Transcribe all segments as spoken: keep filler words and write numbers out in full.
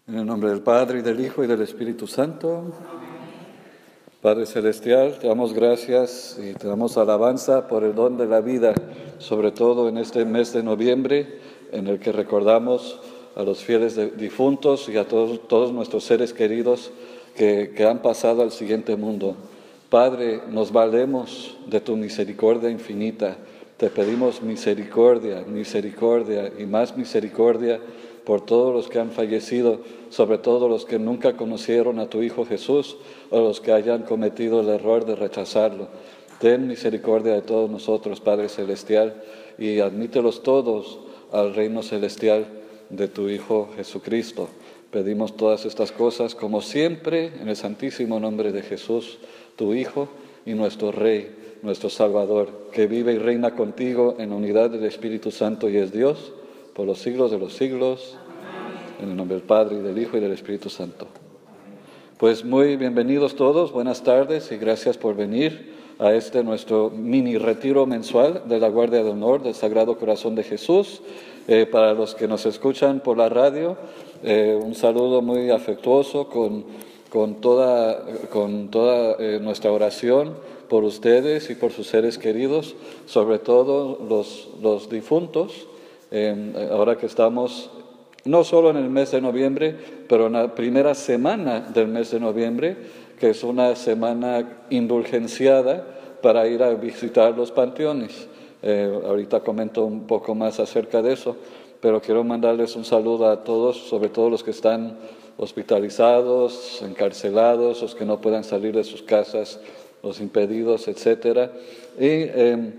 En el nombre del Padre, y del Hijo, y del Espíritu Santo. Padre Celestial, te damos gracias y te damos alabanza por el don de la vida, sobre todo en este mes de noviembre, en el que recordamos a los fieles difuntos y a todos, todos nuestros seres queridos que, que han pasado al siguiente mundo. Padre, nos valemos de tu misericordia infinita. Te pedimos misericordia, misericordia y más misericordia por todos los que han fallecido, sobre todo los que nunca conocieron a tu Hijo Jesús o los que hayan cometido el error de rechazarlo. Ten misericordia de todos nosotros, Padre Celestial, y admítelos todos al reino celestial de tu Hijo Jesucristo. Pedimos todas estas cosas, como siempre, en el santísimo nombre de Jesús, tu Hijo y nuestro Rey, nuestro Salvador, que vive y reina contigo en la unidad del Espíritu Santo y es Dios, por los siglos de los siglos. Amén. En el nombre del Padre, y del Hijo, y del Espíritu Santo. Pues muy bienvenidos todos, buenas tardes y gracias por venir a este nuestro mini retiro mensual de la Guardia de Honor del Sagrado Corazón de Jesús. Eh, para los que nos escuchan por la radio, eh, un saludo muy afectuoso con, con toda, con toda eh, nuestra oración por ustedes y por sus seres queridos, sobre todo los, los difuntos. Eh, ahora que estamos no solo en el mes de noviembre, pero en la primera semana del mes de noviembre, que es una semana indulgenciada para ir a visitar los panteones. Eh, ahorita comento un poco más acerca de eso, pero quiero mandarles un saludo a todos, sobre todo los que están hospitalizados, encarcelados, los que no puedan salir de sus casas, los impedidos, etcétera. Y eh,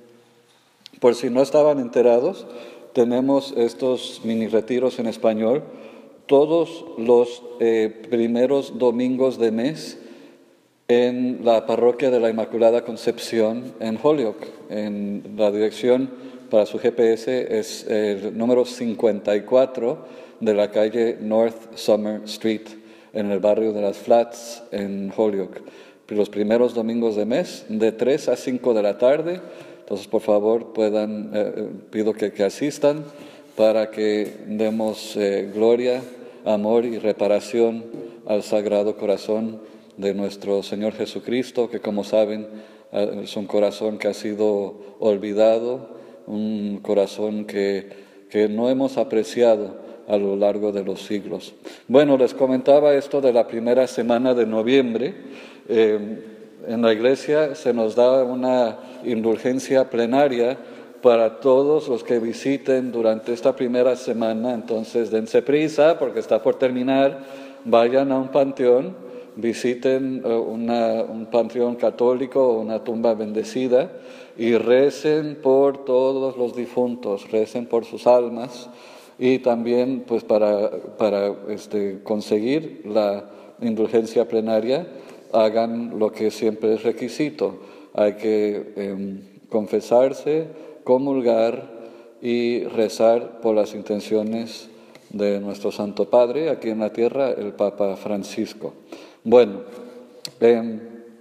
por si no estaban enterados, tenemos estos mini retiros en español todos los eh, primeros domingos de mes en la parroquia de la Inmaculada Concepción en Holyoke. En la dirección para su G P S es el número cincuenta y cuatro de la calle North Summer Street, en el barrio de las Flats en Holyoke. Los primeros domingos de mes, de tres a cinco de la tarde. Entonces, por favor, puedan, eh, pido que, que asistan para que demos eh, gloria, amor y reparación al Sagrado Corazón de nuestro Señor Jesucristo, que, como saben, es un corazón que ha sido olvidado, un corazón que, que no hemos apreciado a lo largo de los siglos. Bueno, les comentaba esto de la primera semana de noviembre. Eh, En la iglesia se nos da una indulgencia plenaria para todos los que visiten durante esta primera semana. Entonces, dense prisa porque está por terminar. Vayan a un panteón, visiten una, un panteón católico o una tumba bendecida y recen por todos los difuntos, recen por sus almas y también pues para, para este, conseguir la indulgencia plenaria, hagan lo que siempre es requisito. Hay que eh, confesarse, comulgar y rezar por las intenciones de nuestro Santo Padre aquí en la tierra, el Papa Francisco. Bueno, eh,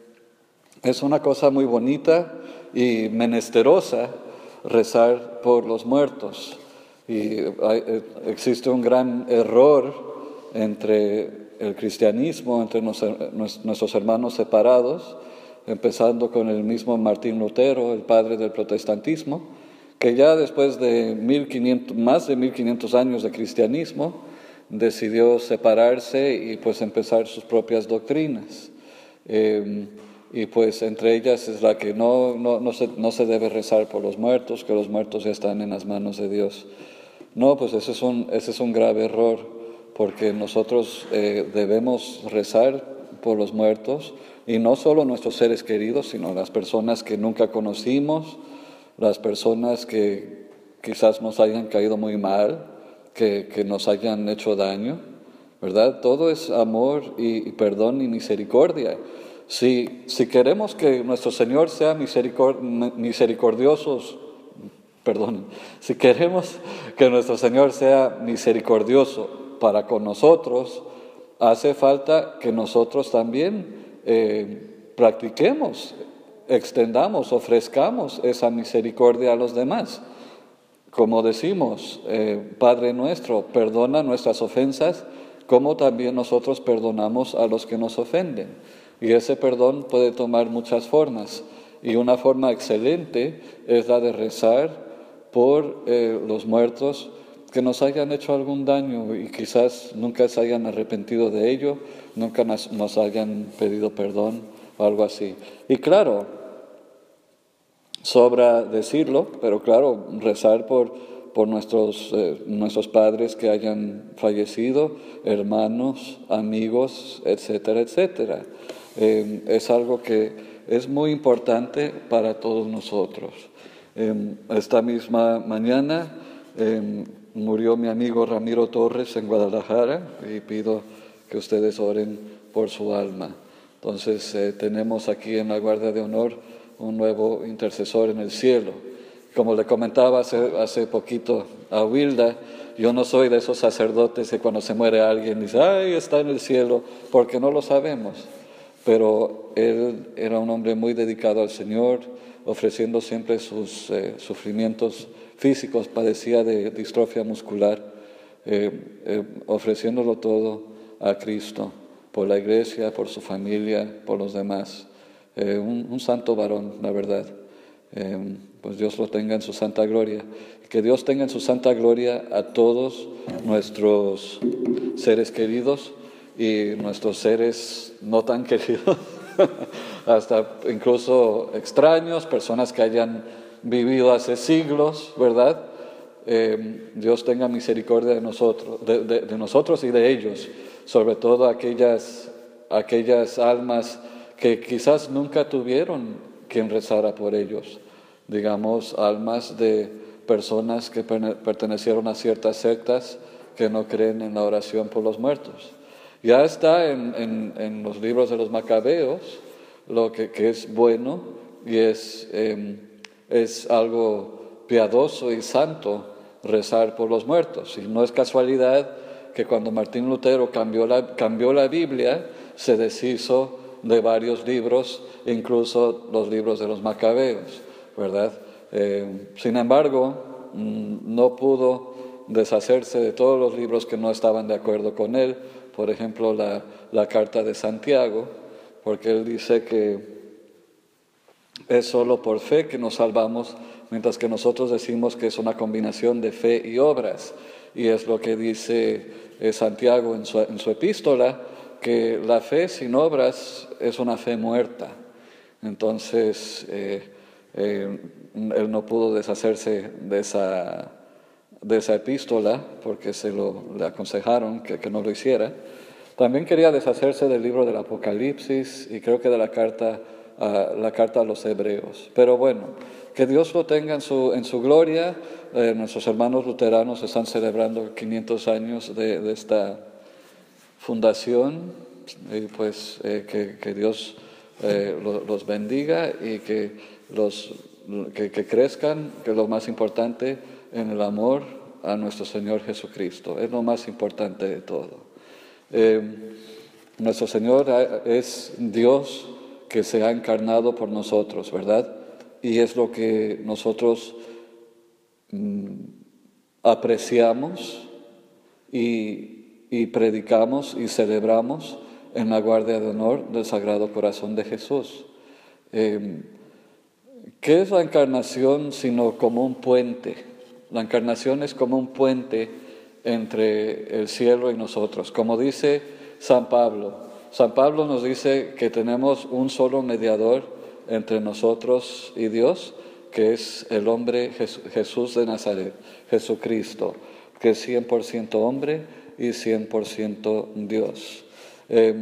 es una cosa muy bonita y menesterosa rezar por los muertos. Y hay, existe un gran error entre el cristianismo, entre nuestros hermanos separados, empezando con el mismo Martín Lutero, el padre del protestantismo, que ya después de mil quinientos, más de mil quinientos años de cristianismo, decidió separarse y pues empezar sus propias doctrinas. Eh, y pues entre ellas es la que no, no, no, se, no se debe rezar por los muertos, que los muertos ya están en las manos de Dios. No, pues ese es un, ese es un grave error, porque nosotros eh, debemos rezar por los muertos, y no solo nuestros seres queridos, sino las personas que nunca conocimos, las personas que quizás nos hayan caído muy mal, que, que nos hayan hecho daño, ¿verdad? Todo es amor y, y perdón y misericordia. Si, si queremos que nuestro Señor sea misericord, misericordiosos, perdón, si queremos que nuestro Señor sea misericordioso para con nosotros, hace falta que nosotros también eh, practiquemos, extendamos, ofrezcamos esa misericordia a los demás. Como decimos, eh, Padre nuestro, perdona nuestras ofensas como también nosotros perdonamos a los que nos ofenden. Y ese perdón puede tomar muchas formas. Y una forma excelente es la de rezar por eh, los muertos que nos hayan hecho algún daño y quizás nunca se hayan arrepentido de ello, nunca nos, nos hayan pedido perdón o algo así. Y claro, sobra decirlo, pero claro, rezar por, por nuestros, eh, nuestros padres que hayan fallecido, hermanos, amigos, etcétera, etcétera. Eh, es algo que es muy importante para todos nosotros. Eh, esta misma mañana eh, murió mi amigo Ramiro Torres en Guadalajara y pido que ustedes oren por su alma. Entonces eh, tenemos aquí en la Guardia de Honor un nuevo intercesor en el cielo. Como le comentaba hace, hace poquito a Wilda, yo no soy de esos sacerdotes que cuando se muere alguien dice, ¡ay, está en el cielo!, porque no lo sabemos. Pero él era un hombre muy dedicado al Señor, ofreciendo siempre sus eh, sufrimientos físicos, padecía de distrofia muscular, eh, eh, ofreciéndolo todo a Cristo, por la iglesia, por su familia, por los demás. Eh, un, un santo varón, la verdad. Eh, pues Dios lo tenga en su santa gloria. Que Dios tenga en su santa gloria a todos nuestros seres queridos y nuestros seres no tan queridos, hasta incluso extraños, personas que hayan vivido hace siglos, ¿verdad? Eh, Dios tenga misericordia de nosotros, de, de, de nosotros y de ellos, sobre todo aquellas, aquellas almas que quizás nunca tuvieron quien rezara por ellos, digamos, almas de personas que pertenecieron a ciertas sectas que no creen en la oración por los muertos. Ya está en, en, en los libros de los Macabeos lo que, que es bueno y es, eh, es algo piadoso y santo rezar por los muertos. Y no es casualidad que cuando Martín Lutero cambió la, cambió la Biblia, se deshizo de varios libros, incluso los libros de los Macabeos, ¿verdad? Eh, sin embargo, no pudo deshacerse de todos los libros que no estaban de acuerdo con él. Por ejemplo, la, la Carta de Santiago, porque él dice que es solo por fe que nos salvamos, mientras que nosotros decimos que es una combinación de fe y obras. Y es lo que dice eh, Santiago en su, en su epístola, que la fe sin obras es una fe muerta. Entonces, eh, eh, él no pudo deshacerse de esa... de esa epístola, porque se lo le aconsejaron que, que no lo hiciera. También quería deshacerse del libro del Apocalipsis y creo que de la carta, uh, la carta a los Hebreos. Pero bueno, que Dios lo tenga en su, en su gloria. Eh, nuestros hermanos luteranos están celebrando quinientos años de, de esta fundación y pues eh, que, que Dios eh, los, los bendiga y que, los, que, que crezcan, que es lo más importante, en el amor a nuestro Señor Jesucristo. Es lo más importante de todo. Eh, nuestro Señor es Dios que se ha encarnado por nosotros, ¿verdad? Y es lo que nosotros mm, apreciamos y, y predicamos y celebramos en la Guardia de Honor del Sagrado Corazón de Jesús. Eh, ¿Qué es la encarnación sino como un puente? La encarnación es como un puente entre el cielo y nosotros. Como dice San Pablo, San Pablo nos dice que tenemos un solo mediador entre nosotros y Dios, que es el hombre Jesús de Nazaret, Jesucristo, que es cien por ciento hombre y cien por ciento Dios. Eh,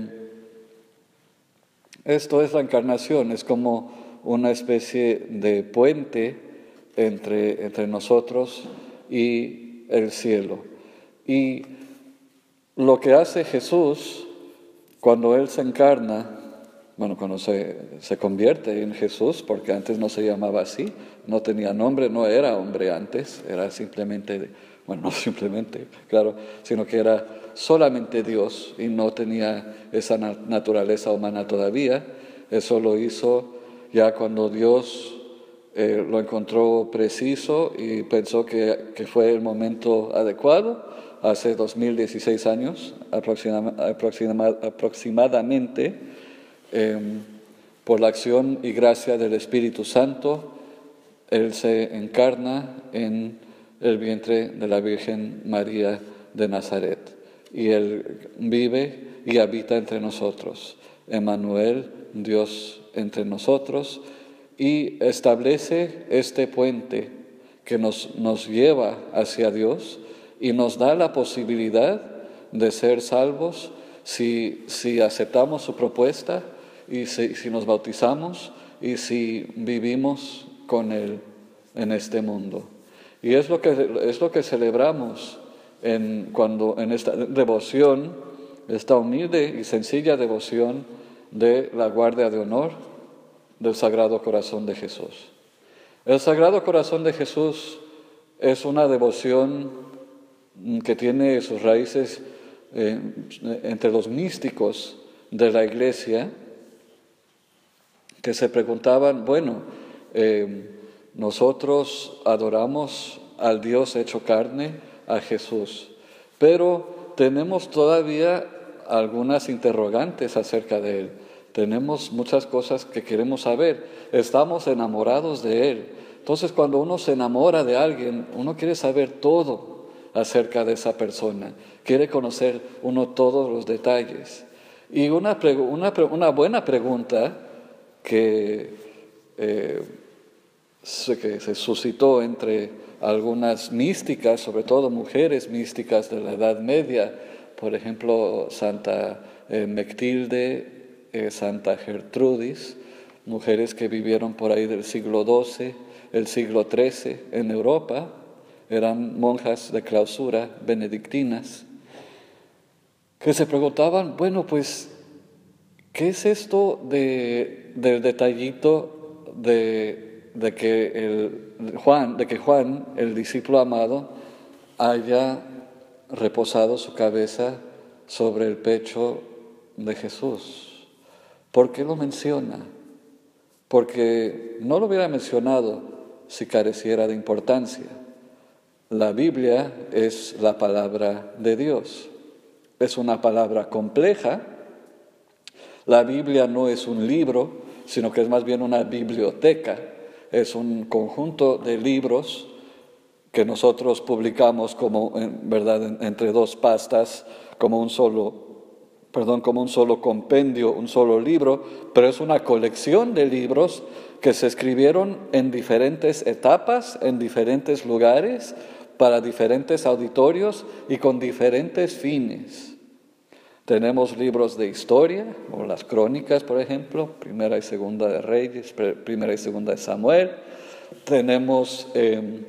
esto es la encarnación, es como una especie de puente Entre, entre nosotros y el cielo. Y lo que hace Jesús cuando Él se encarna, bueno, cuando se, se convierte en Jesús, porque antes no se llamaba así, no tenía nombre, no era hombre antes, era simplemente, bueno, no simplemente, claro, sino que era solamente Dios y no tenía esa naturaleza humana todavía. Eso lo hizo ya cuando Dios Eh, lo encontró preciso y pensó que, que fue el momento adecuado hace dos mil dieciséis años aproxima, aproxima, aproximadamente, eh, por la acción y gracia del Espíritu Santo, Él se encarna en el vientre de la Virgen María de Nazaret y Él vive y habita entre nosotros. Emmanuel, Dios entre nosotros, y establece este puente que nos, nos lleva hacia Dios y nos da la posibilidad de ser salvos si, si aceptamos su propuesta y si, si nos bautizamos y si vivimos con Él en este mundo. Y es lo que, es lo que celebramos en, cuando, en esta devoción, esta humilde y sencilla devoción de la guardia de honor del Sagrado Corazón de Jesús. El Sagrado Corazón de Jesús es una devoción que tiene sus raíces eh, entre los místicos de la Iglesia, que se preguntaban, bueno, eh, nosotros adoramos al Dios hecho carne, a Jesús, pero tenemos todavía algunas interrogantes acerca de Él. Tenemos muchas cosas que queremos saber. Estamos enamorados de Él. Entonces, cuando uno se enamora de alguien, uno quiere saber todo acerca de esa persona. Quiere conocer uno todos los detalles. Y una, una, una buena pregunta que, eh, que se suscitó entre algunas místicas, sobre todo mujeres místicas de la Edad Media, por ejemplo, Santa eh, Mectilde, eh, Santa Gertrudis, mujeres que vivieron por ahí del siglo doce, el siglo trece en Europa, eran monjas de clausura benedictinas, que se preguntaban, bueno, pues, ¿qué es esto de, del detallito de, de que el Juan, de que Juan, el discípulo amado, haya reposado su cabeza sobre el pecho de Jesús? ¿Por qué lo menciona? Porque no lo hubiera mencionado si careciera de importancia. La Biblia es la palabra de Dios. Es una palabra compleja. La Biblia no es un libro, sino que es más bien una biblioteca. Es un conjunto de libros que nosotros publicamos como, ¿verdad?, entre dos pastas, como un solo, perdón, como un solo compendio, un solo libro, pero es una colección de libros que se escribieron en diferentes etapas, en diferentes lugares, para diferentes auditorios y con diferentes fines. Tenemos libros de historia, o las crónicas, por ejemplo, Primera y Segunda de Reyes, Primera y Segunda de Samuel. Tenemos eh,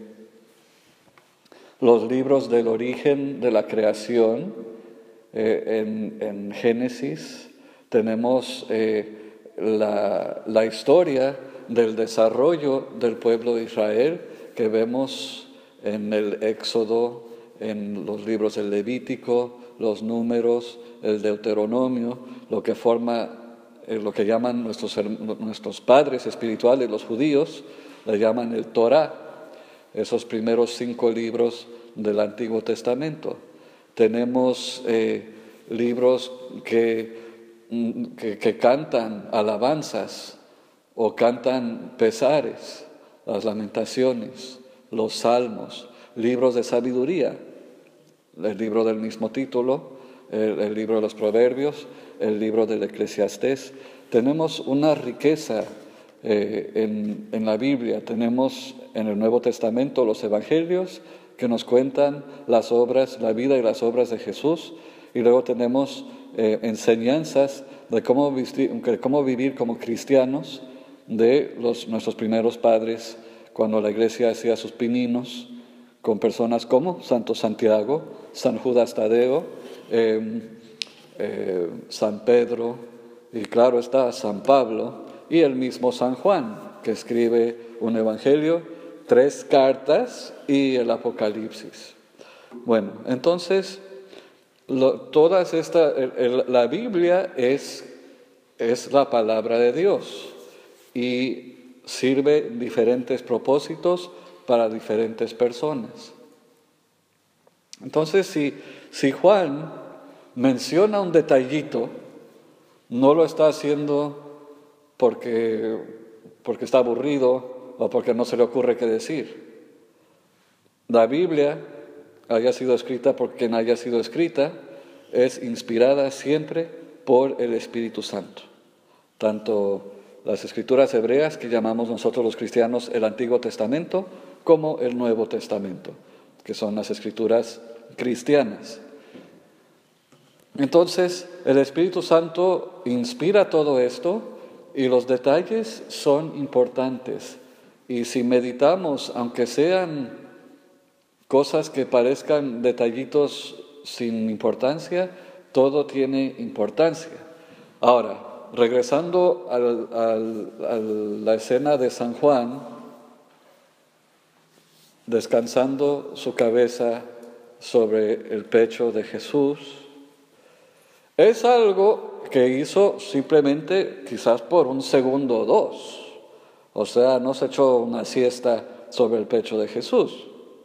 los libros del origen de la creación, eh, en, en Génesis. Tenemos eh, la, la historia del desarrollo del pueblo de Israel, que vemos en el Éxodo, en los libros del Levítico, los Números, el Deuteronomio, lo que forma, eh, lo que llaman nuestros, nuestros padres espirituales, los judíos, le llaman el Torá, esos primeros cinco libros del Antiguo Testamento. Tenemos eh, libros que, que, que cantan alabanzas o cantan pesares, las lamentaciones, los salmos, libros de sabiduría, el libro del mismo título, el, el libro de los Proverbios, el libro del Eclesiastés. Tenemos una riqueza eh, en, en la Biblia. Tenemos en el Nuevo Testamento los Evangelios que nos cuentan las obras, la vida y las obras de Jesús, y luego tenemos eh, enseñanzas de cómo, vestir, de cómo vivir como cristianos de los, nuestros primeros padres, cuando la Iglesia hacía sus pininos con personas como Santo Santiago, San Judas Tadeo, eh, eh, San Pedro, y claro está San Pablo, y el mismo San Juan, que escribe un evangelio, tres cartas y el Apocalipsis. Bueno, entonces, lo, todas esta, el, el, la Biblia es, es la palabra de Dios y sirve diferentes propósitos para diferentes personas. Entonces, si, si Juan menciona un detallito, no lo está haciendo porque, porque está aburrido o porque no se le ocurre qué decir. La Biblia, haya sido escrita por quien haya sido escrita, es inspirada siempre por el Espíritu Santo. Tanto las escrituras hebreas, que llamamos nosotros los cristianos el Antiguo Testamento, como el Nuevo Testamento, que son las escrituras cristianas. Entonces, el Espíritu Santo inspira todo esto y los detalles son importantes. Y si meditamos, aunque sean cosas que parezcan detallitos sin importancia, todo tiene importancia. Ahora, regresando al, al, a la escena de San Juan, descansando su cabeza sobre el pecho de Jesús, es algo que hizo simplemente quizás por un segundo o dos. O sea, no se echó una siesta sobre el pecho de Jesús.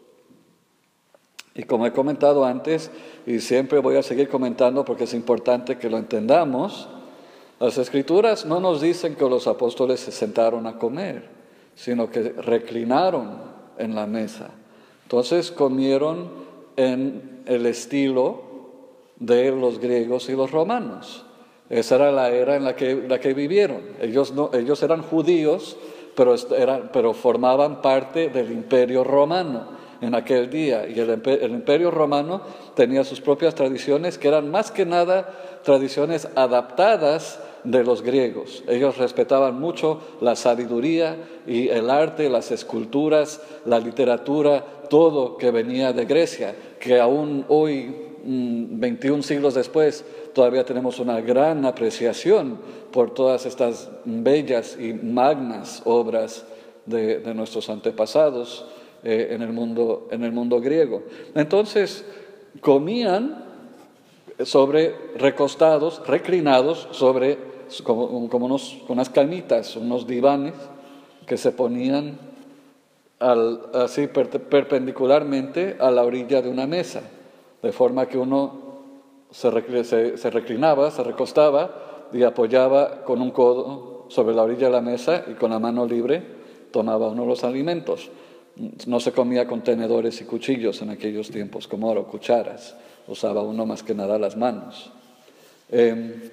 Y como he comentado antes, y siempre voy a seguir comentando porque es importante que lo entendamos, las Escrituras no nos dicen que los apóstoles se sentaron a comer, sino que reclinaron en la mesa. Entonces comieron en el estilo de los griegos y los romanos. Esa era la era en la que, la que vivieron. Ellos, no, ellos eran judíos, pero, eran, pero formaban parte del Imperio Romano en aquel día. Y el, el Imperio Romano tenía sus propias tradiciones, que eran más que nada tradiciones adaptadas de los griegos. Ellos respetaban mucho la sabiduría y el arte, las esculturas, la literatura, todo que venía de Grecia, que aún hoy, veintiún siglos después, todavía tenemos una gran apreciación por todas estas bellas y magnas obras de, de nuestros antepasados eh, en el mundo, en el mundo griego. Entonces, comían sobre recostados, reclinados sobre como, como unos, unas camitas, unos divanes que se ponían al, así per, perpendicularmente a la orilla de una mesa, de forma que uno se, se, se reclinaba, se recostaba y apoyaba con un codo sobre la orilla de la mesa y con la mano libre tomaba uno los alimentos. No se comía con tenedores y cuchillos en aquellos tiempos, como ahora, cucharas. Usaba uno más que nada las manos. Eh,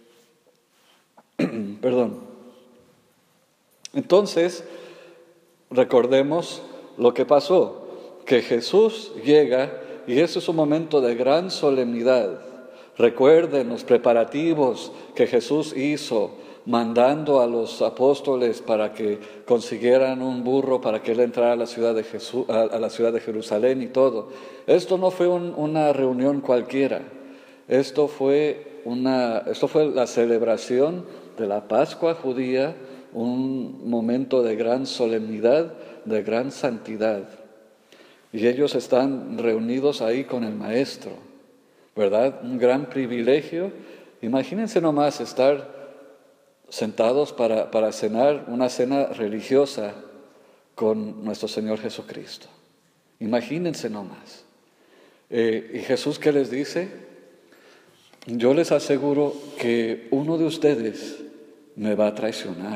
perdón. Entonces, recordemos lo que pasó, que Jesús llega y eso es un momento de gran solemnidad. Recuerden los preparativos que Jesús hizo, mandando a los apóstoles para que consiguieran un burro para que él entrara a la ciudad de, Jesús, a, a la ciudad de Jerusalén y todo. Esto no fue un, una reunión cualquiera. Esto fue, una, esto fue la celebración de la Pascua judía, un momento de gran solemnidad, de gran santidad. Y ellos están reunidos ahí con el Maestro, ¿verdad? Un gran privilegio. Imagínense nomás estar sentados para, para cenar una cena religiosa con nuestro Señor Jesucristo. Imagínense nomás. Eh, ¿Y Jesús qué les dice? Yo les aseguro que uno de ustedes me va a traicionar.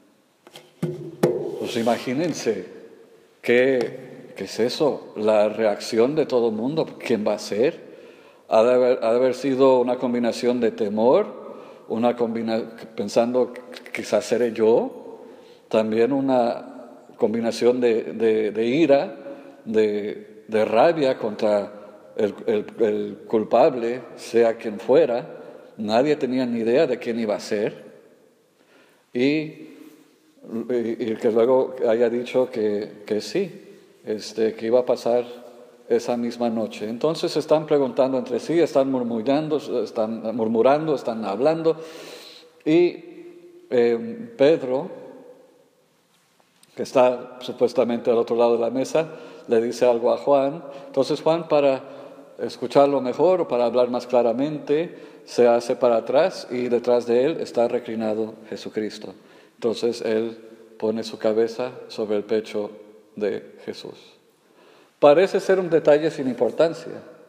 Pues imagínense, ¿qué, qué es eso? La reacción de todo el mundo. ¿Quién va a ser? Ha de haber, ha de haber sido una combinación de temor, una combina, pensando quizás seré yo, también una combinación de, de, de ira, de, de rabia contra el, el, el culpable, sea quien fuera. Nadie tenía ni idea de quién iba a ser. Y, y, y que luego haya dicho que, que sí, este, que iba a pasar esa misma noche. Entonces están preguntando entre sí, están murmurando, están murmurando, están hablando. Y eh, Pedro, que está supuestamente al otro lado de la mesa, le dice algo a Juan. Entonces Juan, para escucharlo mejor o para hablar más claramente, se hace para atrás y detrás de él está reclinado Jesucristo. Entonces él pone su cabeza sobre el pecho de Jesús. Parece ser un detalle sin importancia,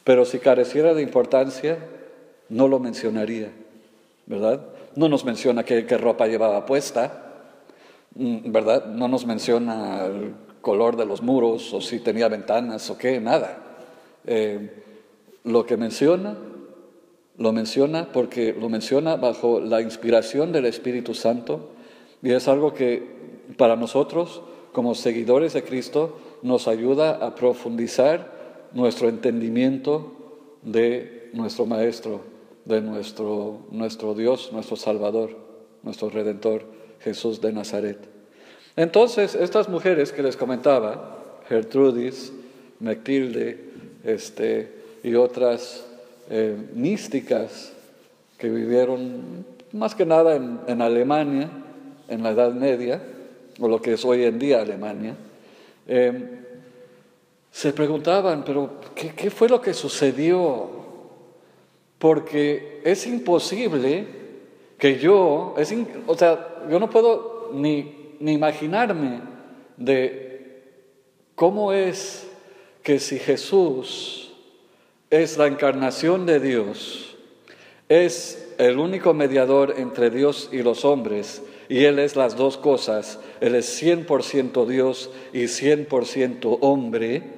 pero si careciera de importancia, no lo mencionaría, ¿verdad? No nos menciona qué, qué ropa llevaba puesta, ¿verdad? No nos menciona el color de los muros o si tenía ventanas o qué, nada. Eh, lo que menciona, lo menciona porque lo menciona bajo la inspiración del Espíritu Santo y es algo que para nosotros, como seguidores de Cristo, nos ayuda a profundizar nuestro entendimiento de nuestro Maestro, de nuestro, nuestro Dios, nuestro Salvador, nuestro Redentor, Jesús de Nazaret. Entonces, estas mujeres que les comentaba, Gertrudis, Mectilde, este, y otras eh, místicas que vivieron más que nada en, en Alemania, en la Edad Media, o lo que es hoy en día Alemania, eh, se preguntaban, pero ¿qué, qué fue lo que sucedió? Porque es imposible que yo, es in, o sea, yo no puedo ni, ni imaginarme de cómo es que si Jesús es la encarnación de Dios, es el único mediador entre Dios y los hombres, y Él es las dos cosas, Él es cien por ciento Dios y cien por ciento hombre,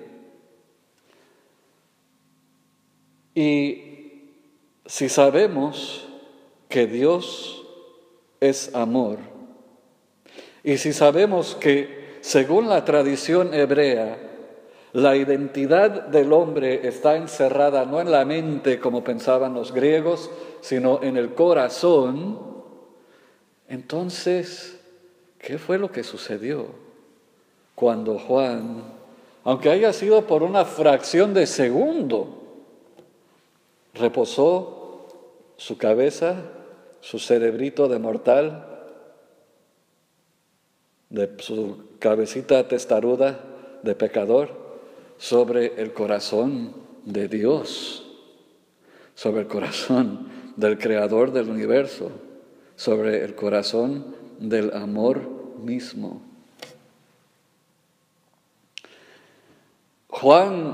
y si sabemos que Dios es amor, y si sabemos que según la tradición hebrea, la identidad del hombre está encerrada no en la mente como pensaban los griegos, sino en el corazón, entonces, ¿qué fue lo que sucedió cuando Juan, aunque haya sido por una fracción de segundo, reposó su cabeza, su cerebrito de mortal, de su cabecita testaruda de pecador, sobre el corazón de Dios, sobre el corazón del Creador del universo, sobre el corazón del amor mismo? Juan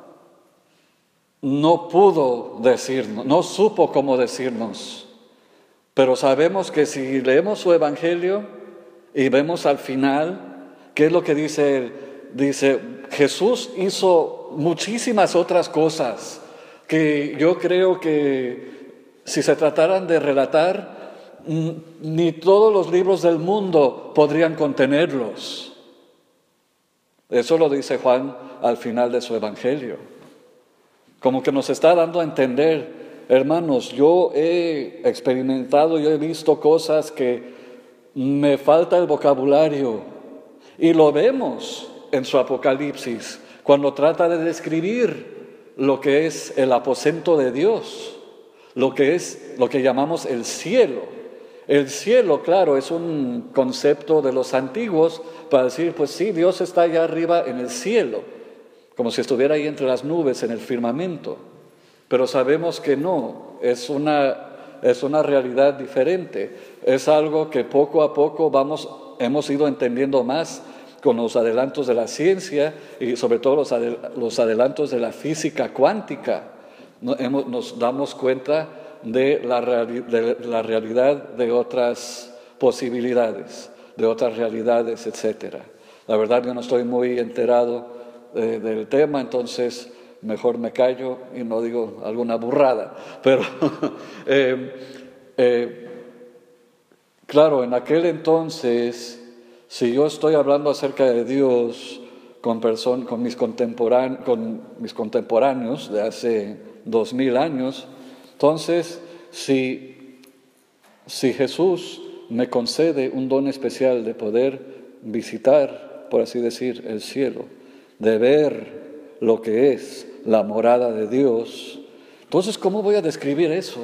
no pudo decirnos, no supo cómo decirnos, pero sabemos que si leemos su evangelio y vemos al final, ¿qué es lo que dice él? Dice, Jesús hizo muchísimas otras cosas que yo creo que si se trataran de relatar, ni todos los libros del mundo podrían contenerlos. Eso lo dice Juan al final de su evangelio. Como que nos está dando a entender, hermanos, yo he experimentado, yo he visto cosas que me falta el vocabulario. Y lo vemos en su Apocalipsis, cuando trata de describir lo que es el aposento de Dios, lo que es lo que llamamos el cielo. El cielo, claro, es un concepto de los antiguos para decir, pues sí, Dios está allá arriba en el cielo, como si estuviera ahí entre las nubes, en el firmamento. Pero sabemos que no, es una, es una realidad diferente. Es algo que poco a poco vamos, hemos ido entendiendo más con los adelantos de la ciencia y sobre todo los, adel, los adelantos de la física cuántica. Nos, hemos, nos damos cuenta de la, reali, de la realidad de otras posibilidades, de otras realidades, etcétera. La verdad yo no estoy muy enterado eh, del tema, entonces mejor me callo y no digo alguna burrada. Pero eh, eh, claro, en aquel entonces, si yo estoy hablando acerca de Dios con, person, con, mis, contemporán, con mis contemporáneos de hace dos mil años, entonces si, si Jesús me concede un don especial de poder visitar, por así decir, el cielo, de ver lo que es la morada de Dios, entonces ¿cómo voy a describir eso?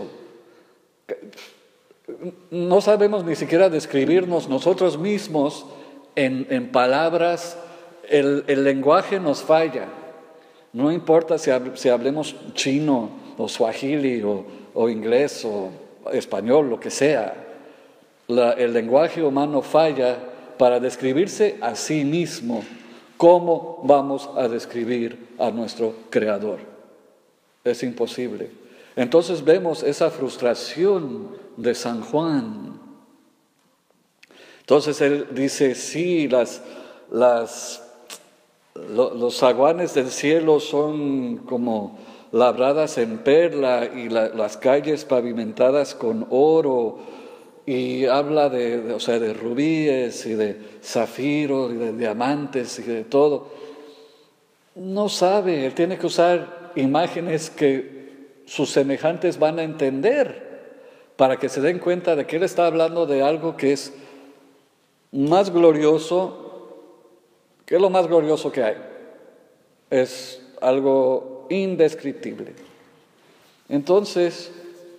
No sabemos ni siquiera describirnos nosotros mismos en, en palabras, el, el lenguaje nos falla. No importa si, si hablemos chino o suajili o, o inglés o español, lo que sea. La, el lenguaje humano falla para describirse a sí mismo. ¿Cómo vamos a describir a nuestro Creador? es imposible. Entonces vemos esa frustración de San Juan. Entonces él dice, sí, las, las, lo, los zaguanes del cielo son como labradas en perla y la, las calles pavimentadas con oro, y habla de, de, o sea, de rubíes y de zafiros y de diamantes y de todo. No sabe, él tiene que usar imágenes que sus semejantes van a entender para que se den cuenta de que él está hablando de algo que es más glorioso, que es lo más glorioso que hay. Es algo indescriptible. Entonces,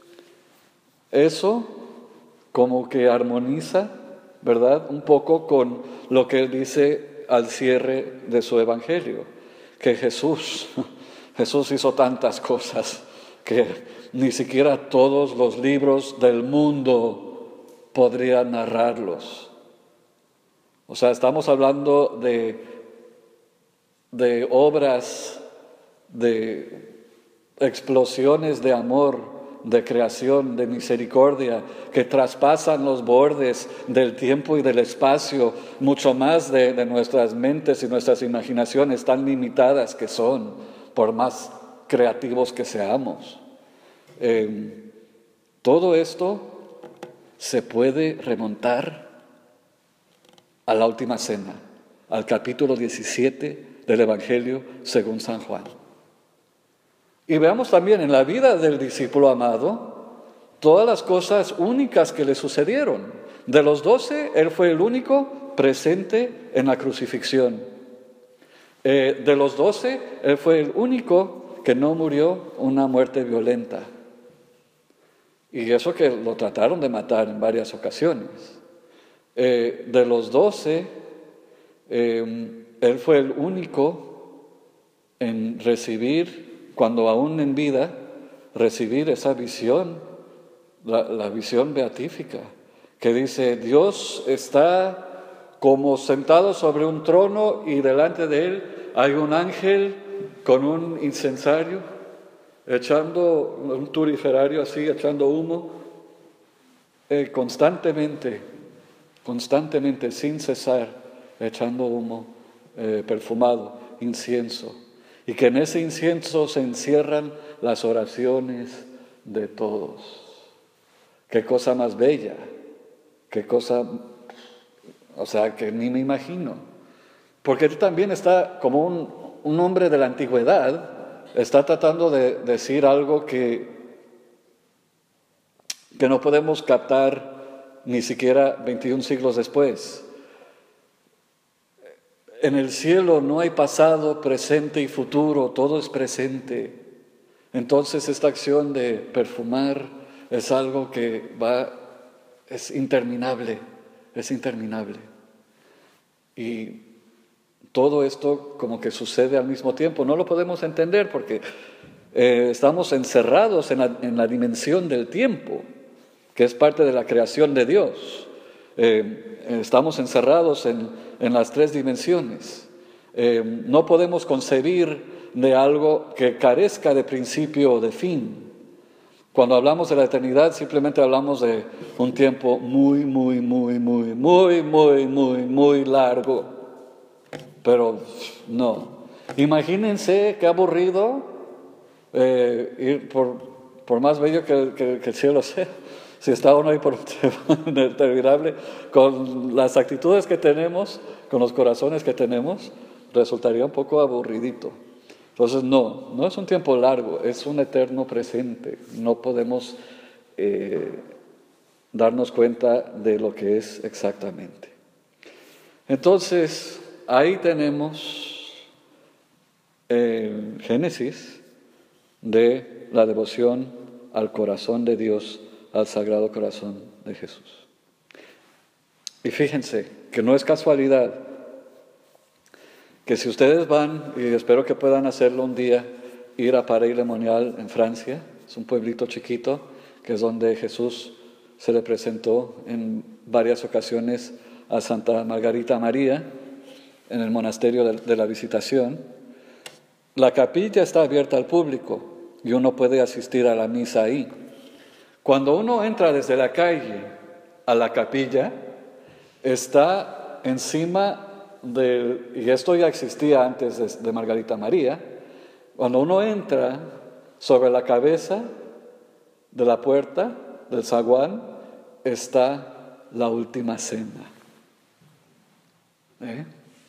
eso como que armoniza, ¿verdad?, un poco con lo que él dice al cierre de su evangelio, que Jesús, Jesús hizo tantas cosas que ni siquiera todos los libros del mundo podrían narrarlos. O sea, estamos hablando de, de obras, de explosiones de amor, de creación, de misericordia, que traspasan los bordes del tiempo y del espacio, mucho más de, de nuestras mentes y nuestras imaginaciones tan limitadas que son, por más creativos que seamos. Eh, todo esto se puede remontar a la última cena, al capítulo diecisiete del Evangelio según San Juan. Y veamos también en la vida del discípulo amado todas las cosas únicas que le sucedieron. De los doce, él fue el único presente en la crucifixión. Eh, de los doce, él fue el único que no murió una muerte violenta. Y eso que lo trataron de matar en varias ocasiones. Eh, de los doce, eh, él fue el único en recibir, cuando aún en vida, recibir esa visión, la, la visión beatífica, que dice, Dios está como sentado sobre un trono y delante de él hay un ángel con un incensario, echando un turiferario así, echando humo, eh, constantemente, constantemente, sin cesar, echando humo eh, perfumado, incienso. Y que en ese incienso se encierran las oraciones de todos. Qué cosa más bella, qué cosa, o sea, que ni me imagino. Porque él también está como un, un hombre de la antigüedad, está tratando de decir algo que, que no podemos captar ni siquiera veintiún siglos después. En el cielo no hay pasado, presente y futuro, todo es presente. Entonces esta acción de perfumar es algo que va, es interminable, es interminable. Y todo esto como que sucede al mismo tiempo. No lo podemos entender porque eh, estamos encerrados en la, en la dimensión del tiempo, que es parte de la creación de Dios. Eh, estamos encerrados en, en las tres dimensiones. Eh, no podemos concebir de algo que carezca de principio o de fin. Cuando hablamos de la eternidad, simplemente hablamos de un tiempo muy, muy, muy, muy, muy, muy, muy, muy largo. Pero no. Imagínense qué aburrido eh, ir por, por más bello que, que, que el cielo sea. Si está uno ahí por interminable, con las actitudes que tenemos, con los corazones que tenemos, resultaría un poco aburridito. Entonces no, no es un tiempo largo, es un eterno presente. No podemos eh, darnos cuenta de lo que es exactamente. Entonces, ahí tenemos eh, Génesis de la devoción al corazón de Dios, al Sagrado Corazón de Jesús. Y fíjense que no es casualidad que si ustedes van, y espero que puedan hacerlo un día, ir a Paray-le-Monial en Francia, es un pueblito chiquito, que es donde Jesús se le presentó en varias ocasiones a Santa Margarita María, en el monasterio de, de la Visitación. La capilla está abierta al público, y uno puede asistir a la misa ahí. Cuando uno entra desde la calle a la capilla, está encima del, y esto ya existía antes de, de Margarita María, cuando uno entra sobre la cabeza de la puerta del zaguán, está la última cena. ¿Eh?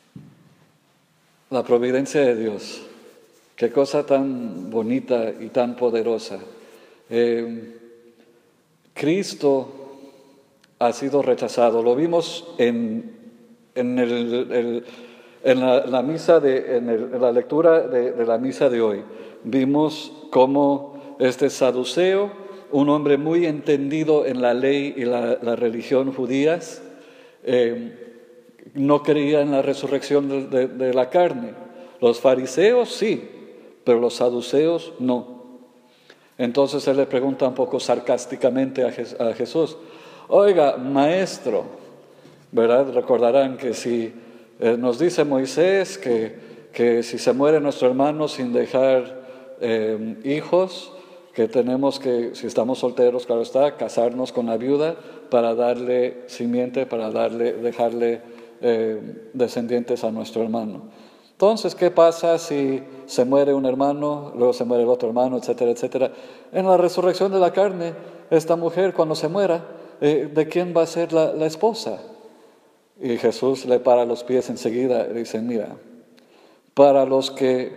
La providencia de Dios, qué cosa tan bonita y tan poderosa. Eh, Cristo ha sido rechazado, lo vimos en, en, el, el, en, la, la, misa de, en, el, en la lectura de, de la misa de hoy. Vimos cómo este saduceo, un hombre muy entendido en la ley y la, la religión judías, eh, no creía en la resurrección de, de, de la carne. Los fariseos sí, pero los saduceos no. Entonces él le pregunta un poco sarcásticamente a, Je- a Jesús, oiga, maestro, ¿verdad? Recordarán que si eh, nos dice Moisés que, que si se muere nuestro hermano sin dejar eh, hijos, que tenemos que, si estamos solteros, claro está, casarnos con la viuda para darle simiente, para darle, dejarle Eh, descendientes a nuestro hermano. Entonces, ¿qué pasa si se muere un hermano, luego se muere el otro hermano, etcétera, etcétera? En la resurrección de la carne, esta mujer cuando se muera, eh, ¿de quién va a ser la, la esposa? Y Jesús le para los pies enseguida y dice, mira, para los que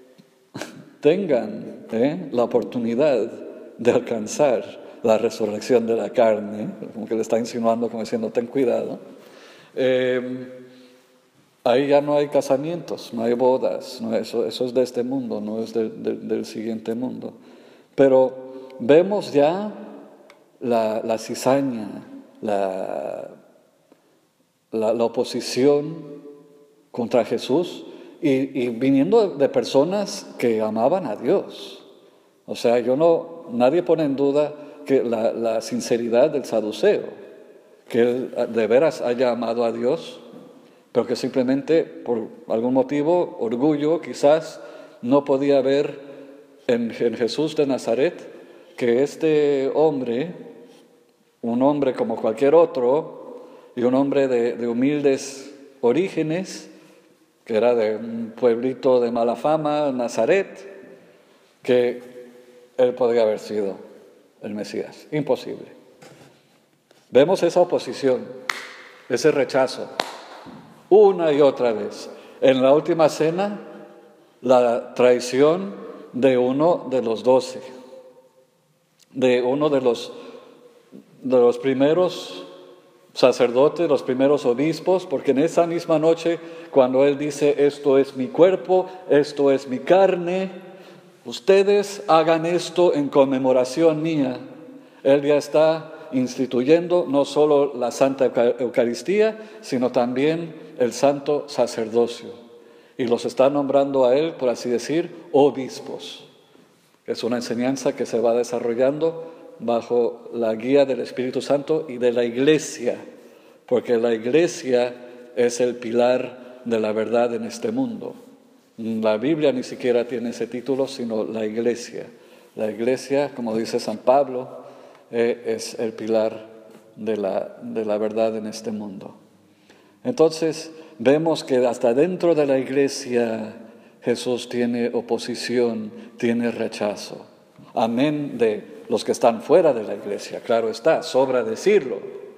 tengan eh, la oportunidad de alcanzar la resurrección de la carne, como que le está insinuando, como diciendo, ten cuidado, Eh, ahí ya no hay casamientos, no hay bodas, no, eso, eso es de este mundo, no es de, de, del siguiente mundo. Pero vemos ya la, la cizaña, la, la, la oposición contra Jesús y, y viniendo de personas que amaban a Dios. O sea, yo no, nadie pone en duda que la, la sinceridad del saduceo, que él de veras haya amado a Dios, pero que simplemente por algún motivo, orgullo quizás, no podía ver en, en Jesús de Nazaret que este hombre, un hombre como cualquier otro, y un hombre de, de humildes orígenes, que era de un pueblito de mala fama, Nazaret, que él podría haber sido el Mesías. Imposible. Vemos esa oposición, ese rechazo, una y otra vez. En la última cena, la traición de uno de los doce, de uno de los, de los primeros sacerdotes, los primeros obispos, porque en esa misma noche, cuando él dice, esto es mi cuerpo, esto es mi carne, ustedes hagan esto en conmemoración mía, él ya está instituyendo no solo la Santa Eucaristía, sino también el Santo Sacerdocio. Y los está nombrando a él, por así decir, obispos. Es una enseñanza que se va desarrollando bajo la guía del Espíritu Santo y de la Iglesia, porque la Iglesia es el pilar de la verdad en este mundo. La Biblia ni siquiera tiene ese título, sino la Iglesia. La Iglesia, como dice San Pablo, Eh, es el pilar de la, de la verdad en este mundo. Entonces vemos que hasta dentro de la iglesia Jesús tiene oposición, tiene rechazo. Amén de los que están fuera de la iglesia, claro está, sobra decirlo.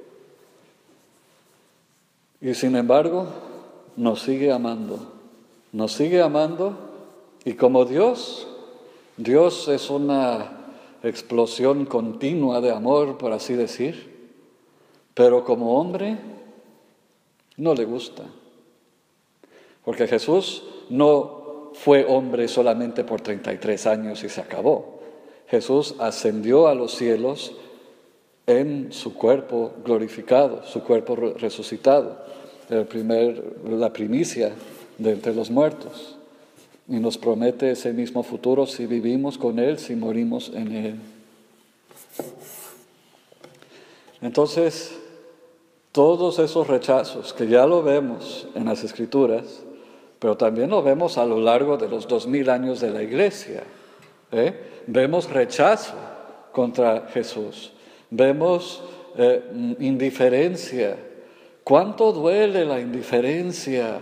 Y sin embargo, nos sigue amando, nos sigue amando y como Dios, Dios es una explosión continua de amor, por así decir, pero como hombre no le gusta, porque Jesús no fue hombre solamente por treinta y tres años y se acabó. Jesús ascendió a los cielos en su cuerpo glorificado, su cuerpo resucitado, el primer, la primicia de entre los muertos. Y nos promete ese mismo futuro si vivimos con Él, si morimos en Él. Entonces, todos esos rechazos que ya lo vemos en las Escrituras, pero también lo vemos a lo largo de los dos mil años de la Iglesia. ¿eh? Vemos rechazo contra Jesús. Vemos eh, indiferencia. ¿Cuánto duele la indiferencia?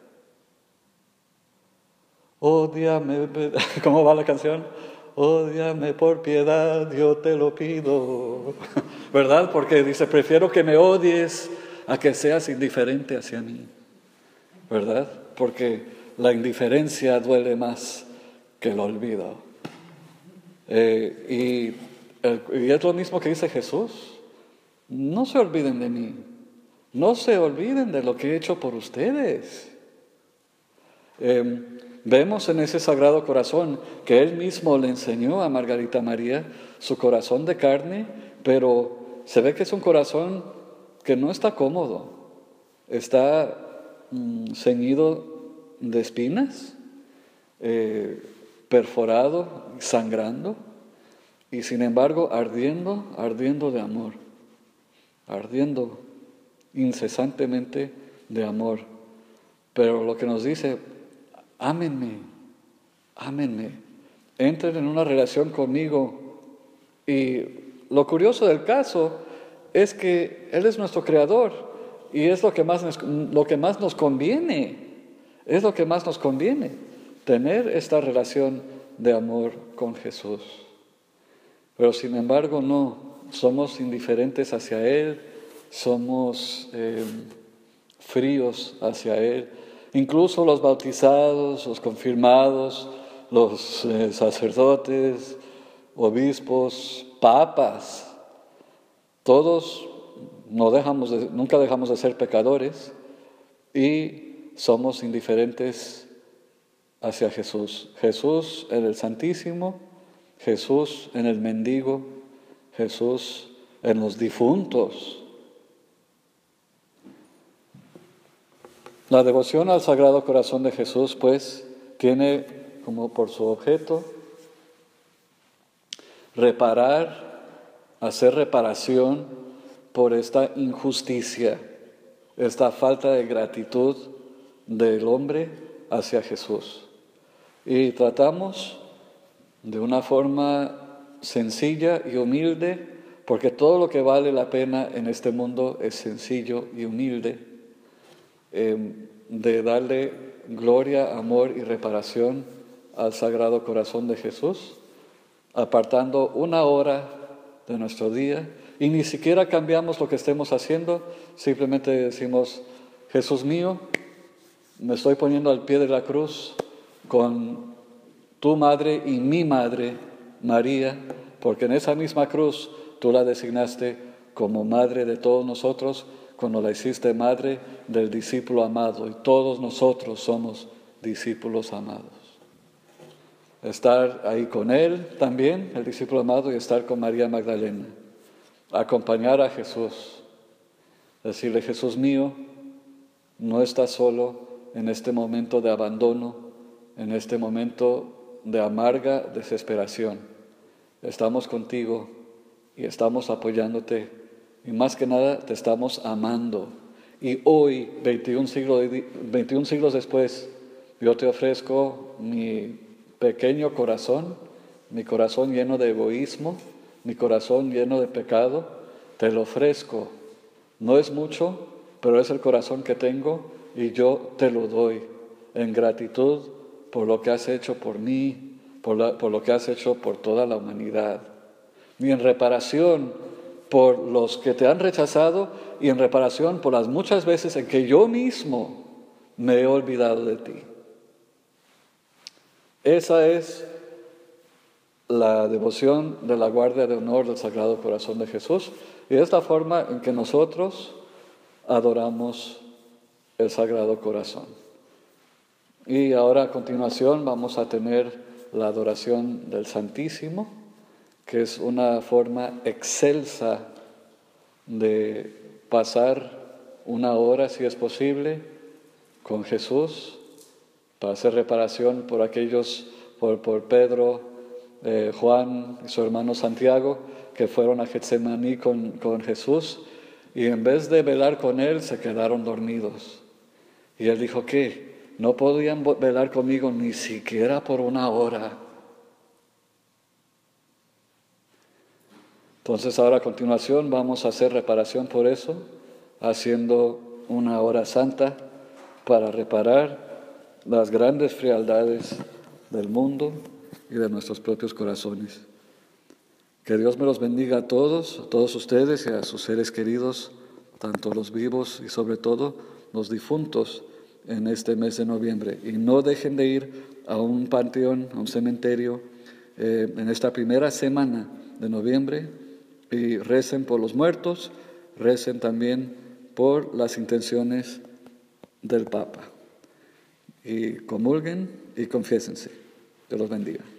Ódiame, ¿cómo va la canción? Ódiame por piedad, yo te lo pido. ¿Verdad? Porque dice, prefiero que me odies a que seas indiferente hacia mí. ¿Verdad? Porque la indiferencia duele más que el olvido. Eh, y, el, y es lo mismo que dice Jesús. No se olviden de mí. No se olviden de lo que he hecho por ustedes. Eh, vemos en ese Sagrado Corazón que Él mismo le enseñó a Margarita María su corazón de carne, pero se ve que es un corazón que no está cómodo. Está mm, ceñido de espinas, eh, perforado, sangrando, y sin embargo ardiendo, ardiendo de amor, ardiendo incesantemente de amor. Pero lo que nos dice, ámenme, ámenme, entren en una relación conmigo. Y lo curioso del caso es que Él es nuestro Creador y es lo que más nos, lo que más nos conviene, es lo que más nos conviene, tener esta relación de amor con Jesús. Pero sin embargo no, somos indiferentes hacia Él, somos eh, fríos hacia Él. Incluso los bautizados, los confirmados, los eh, sacerdotes, obispos, papas, todos no dejamos de, nunca dejamos de ser pecadores y somos indiferentes hacia Jesús. Jesús en el Santísimo, Jesús en el mendigo, Jesús en los difuntos. La devoción al Sagrado Corazón de Jesús, pues, tiene como por su objeto reparar, hacer reparación por esta injusticia, esta falta de gratitud del hombre hacia Jesús. Y tratamos de una forma sencilla y humilde, porque todo lo que vale la pena en este mundo es sencillo y humilde, Eh, de darle gloria, amor y reparación al Sagrado Corazón de Jesús, apartando una hora de nuestro día, y ni siquiera cambiamos lo que estemos haciendo, simplemente decimos, Jesús mío, me estoy poniendo al pie de la cruz con tu madre y mi madre, María, porque en esa misma cruz tú la designaste como madre de todos nosotros, cuando la hiciste madre del discípulo amado, y todos nosotros somos discípulos amados. Estar ahí con Él también, el discípulo amado, y estar con María Magdalena. Acompañar a Jesús. Decirle, Jesús mío, no estás solo en este momento de abandono, en este momento de amarga desesperación. Estamos contigo y estamos apoyándote. Y más que nada te estamos amando. Y hoy, veintiún siglos, veintiún siglos después, yo te ofrezco mi pequeño corazón, mi corazón lleno de egoísmo, mi corazón lleno de pecado, te lo ofrezco. No es mucho, pero es el corazón que tengo y yo te lo doy en gratitud por lo que has hecho por mí, por, la, por lo que has hecho por toda la humanidad. Y en reparación por los que te han rechazado y en reparación por las muchas veces en que yo mismo me he olvidado de ti. Esa es la devoción de la Guardia de Honor del Sagrado Corazón de Jesús, y es la forma en que nosotros adoramos el Sagrado Corazón. Y ahora a continuación vamos a tener la adoración del Santísimo, que es una forma excelsa de pasar una hora, si es posible, con Jesús, para hacer reparación por aquellos, por, por Pedro, eh, Juan y su hermano Santiago, que fueron a Getsemaní con, con Jesús, y en vez de velar con Él, se quedaron dormidos. Y Él dijo, ¿qué? No podían velar conmigo ni siquiera por una hora. Entonces ahora a continuación vamos a hacer reparación por eso, haciendo una hora santa para reparar las grandes frialdades del mundo y de nuestros propios corazones. Que Dios me los bendiga a todos, a todos ustedes y a sus seres queridos, tanto los vivos y sobre todo los difuntos en este mes de noviembre. Y no dejen de ir a un panteón, a un cementerio, eh, en esta primera semana de noviembre y recen por los muertos, recen también por las intenciones del Papa. Y comulguen y confiésense. Dios los bendiga.